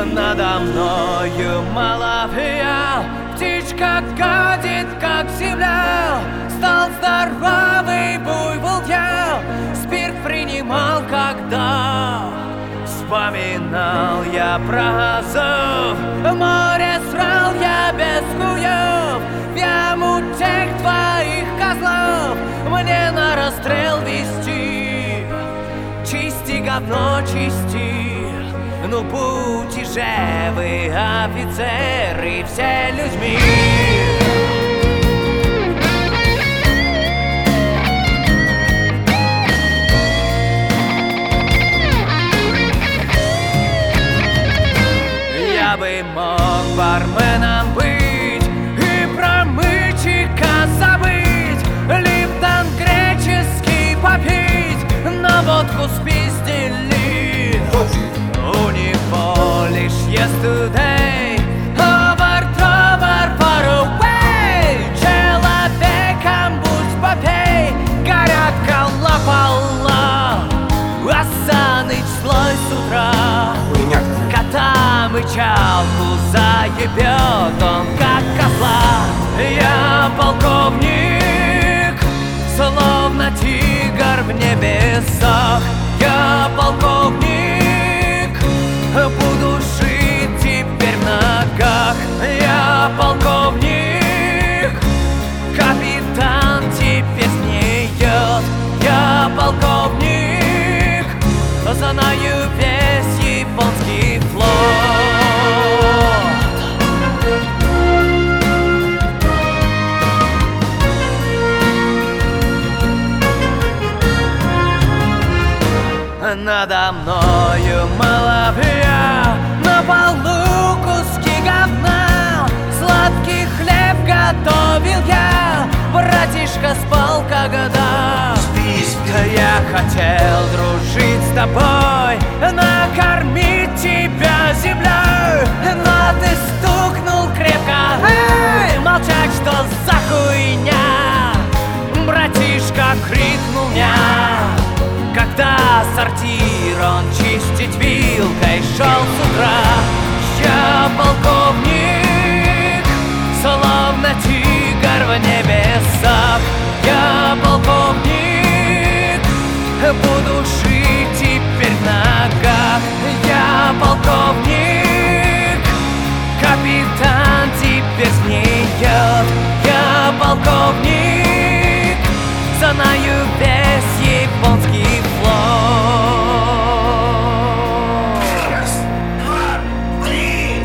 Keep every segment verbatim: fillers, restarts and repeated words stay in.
Надо мною малая птичка гадит, как земля. Стал здоровый буйвол я, спирт принимал, когда вспоминал я про Азов. В море срал я без хуев, в яму тех твоих козлов мне на расстрел вести. Чисти, говно, чисти. Ну будьте же вы, офицеры, все людьми. Я бы мог барменом быть и про мычика забыть, липтон греческий попить, на водку спиздили. У него лишь yesterday, over, over, far away. Человеком будь попей, горят колокола, а Саныч злой с утра кота мычалку заебет он, как козла. Я полковник, словно тигр в небесах. Я полковник, буду жить теперь в ногах. Я полковник, капитан теперь смеет. Я полковник, знаю весь японский флот. Надо мною малая, на полу куски говна. Сладкий хлеб готовил я, братишка спал когда. Я хотел дружить с тобой, накормить тебя землей, но ты стукнул крепко. Эй, молчать, что за хуйня? Братишка крикнул меня, когда сортир он чистить вилкой шел с утра. Я полковник, словно тигр в небесах. Я полковник, буду жить теперь в ногах. Я полковник, капитан теперь смеет. Я полковник, знаю весь японский флот. Раз, два, три.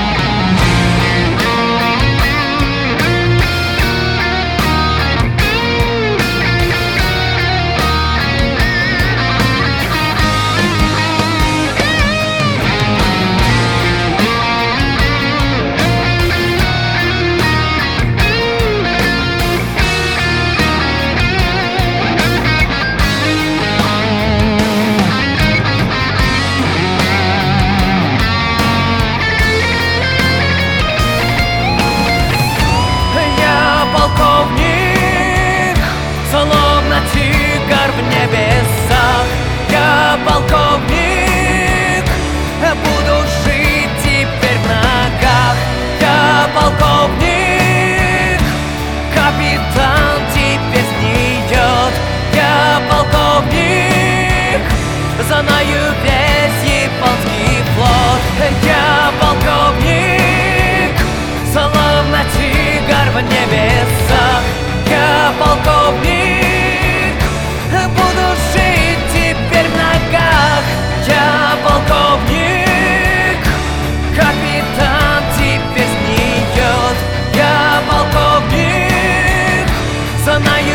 Полковник, словно тигр в небесах. Я полковник, буду жить теперь в ногах. Я полковник, капитан теперь смеет. Я полковник, знаю весь японский флот. Я полковник, словно тигр в небесах. Я полковник, буду жить теперь в ногах. Я полковник, капитан теперь смеет. Я полковник, знаю